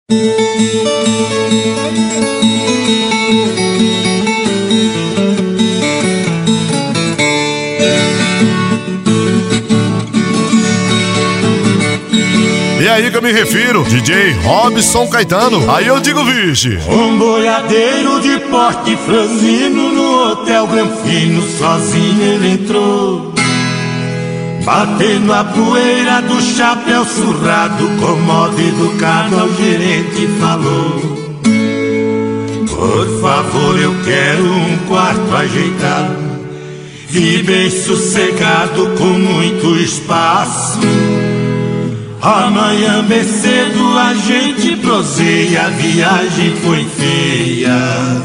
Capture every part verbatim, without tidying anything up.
É aí que eu me refiro, D J Robson Caetano. Aí eu digo, vixe. Um boiadeiro de porte franzino no hotel Granfino, sozinho ele entrou, batendo a poeira do chapéu surrado, com modo educado ao gerente falou: por favor, eu quero um quarto ajeitado e bem sossegado, com muito espaço. Amanhã bem cedo a gente proseia, a viagem foi feia,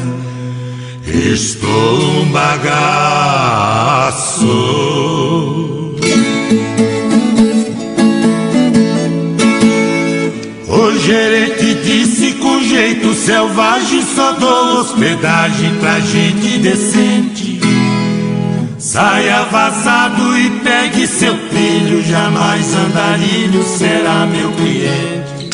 estou um bagaço. O gerente disse com jeito selvagem: só dou hospedagem pra gente decente. Saia vazado e pegue seu filho, jamais andarilho será meu cliente.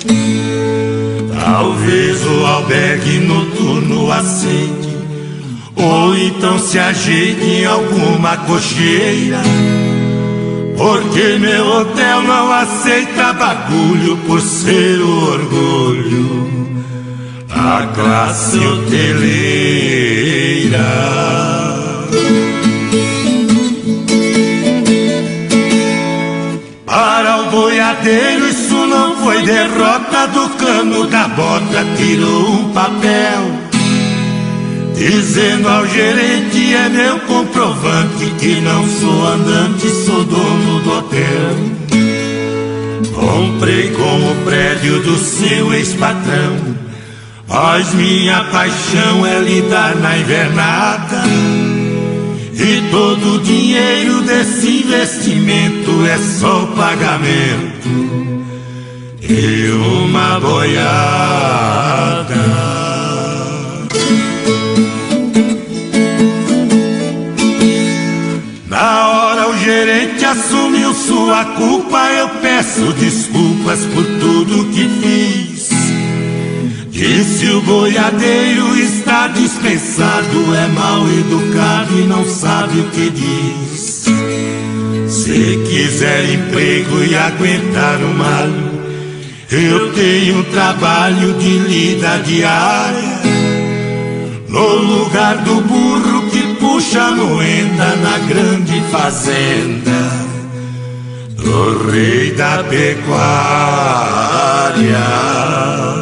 Talvez o albergue noturno aceite, ou então se ajeite em alguma cocheira, porque meu hotel não aceita bagulho, por ser o orgulho da classe hoteleira. Para o boiadeiro isso não foi derrota, do cano da bota tirou um papel, dizendo ao gerente: é meu comprovante que não sou andante, sou dono do hotel. Comprei com o prédio do seu ex-patrão, mas minha paixão é lidar na invernada, e todo o dinheiro desse investimento é só pagamento e uma boiada. Na hora o gerente assumiu sua culpa: eu peço desculpas por tudo que fiz. Disse o boiadeiro está dispensado, é mal educado e não sabe o que diz. Se quiser emprego e aguentar o malo, eu tenho um trabalho de lida diária, no lugar do burro que puxa a moenda na grande fazenda do rei da pecuária.